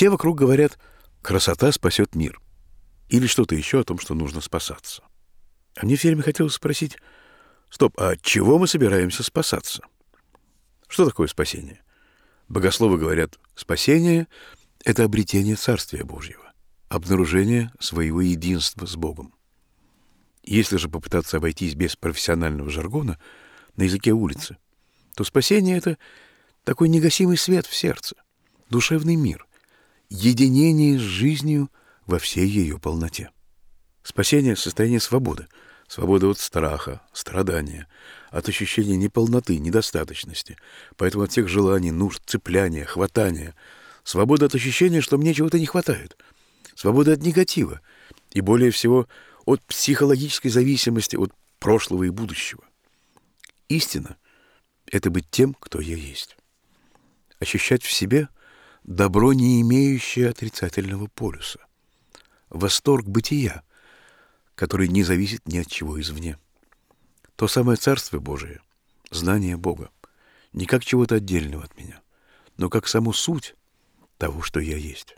все вокруг говорят: красота спасет мир. Или что-то еще о том, что нужно спасаться. А мне все время хотелось спросить: стоп, а от чего мы собираемся спасаться? Что такое спасение? Богословы говорят: спасение — это обретение Царствия Божьего, обнаружение своего единства с Богом. Если же попытаться обойтись без профессионального жаргона на языке улицы, то спасение — это такой негасимый свет в сердце, душевный мир, единение с жизнью во всей ее полноте. Спасение — состояние свободы, свобода от страха, страдания, от ощущения неполноты, недостаточности, поэтому от всех желаний, нужд, цепляния, хватания, свобода от ощущения, что мне чего-то не хватает, свобода от негатива и, более всего, от психологической зависимости от прошлого и будущего. Истина — это быть тем, кто я есть. Ощущать в себе добро, не имеющее отрицательного полюса. Восторг бытия, который не зависит ни от чего извне. То самое Царство Божие, знание Бога, не как чего-то отдельного от меня, но как саму суть того, что я есть.